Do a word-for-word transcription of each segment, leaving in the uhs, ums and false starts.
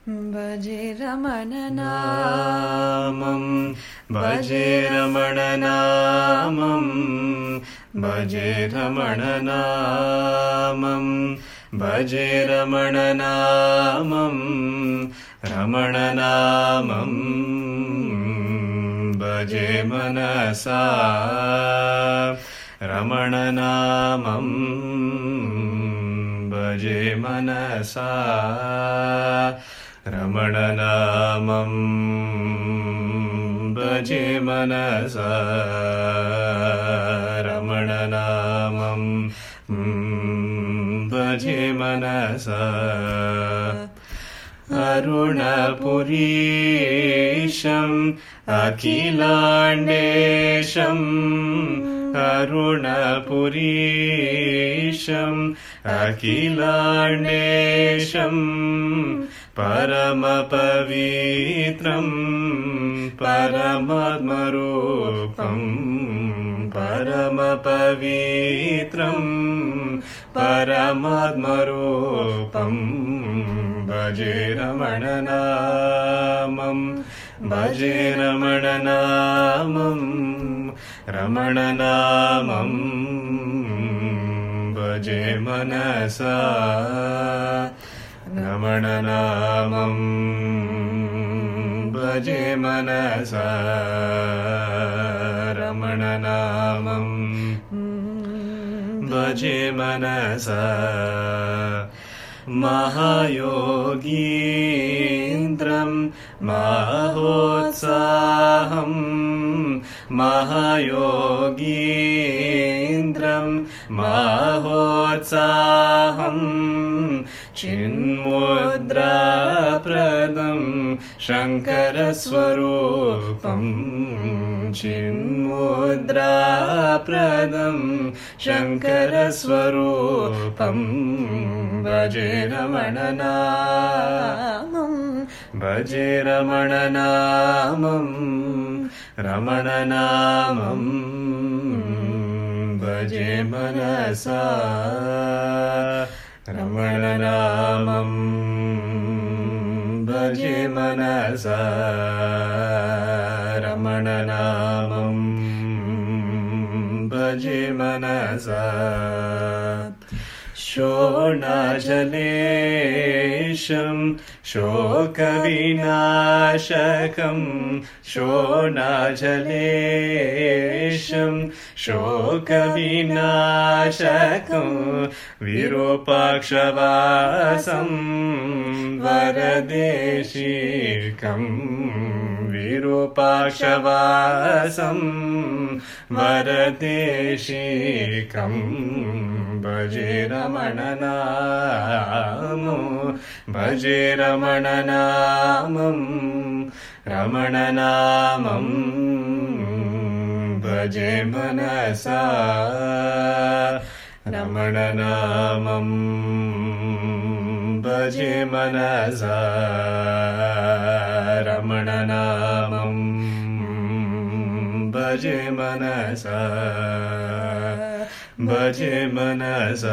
भजे रमण नामं भजे रमण नामं भजे रमण नामं भजे रमण नामं रमण नामं भजे मनसा रमण नामं भजे मनसा रमण नामं भजे मनसा रमण नामं भजे मनसा अरुणपुरीशं अखिलाण्डेशं अरुणपुरीशं अखिलाण्डेशं परमपवित्रं परमात्मरूपं परमपवित्रं परमात्मरूपं भजे रमण नामं भजे रमण नामं रमण नामं भजे मनसा रमण नामं भजे मनसा रमण नामं भजे मनसा महायोगीन्द्रं माहोत्साहं महायोगीन्द्रं माहोत्साहं चिन्मुद्राप्रदं शङ्करस्वरूपं चिन्मुद्राप्रदं शङ्करस्वरूपं भजे रमण नामं भजे रमण नामं रमण नामं भजे मनसा रमण नामं भजे मनसा रमण नामं भजे मनसा शोणाजलेशं शोकविनाशकं शोणाजलेशं शोकविनाशकं विरूपाक्षवासं वरदेशिकं विरूपाक्षवासं वरदेशिकं भजे रमण नामं भजे रमण नामं रमण नामं भजे मनसा रमण नामं भजे मनसा रमण नामं भजे मनसा भजे मनसा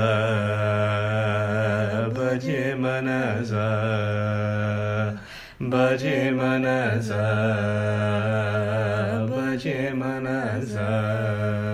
भजे मनसा भजे मनसा भजे मनसा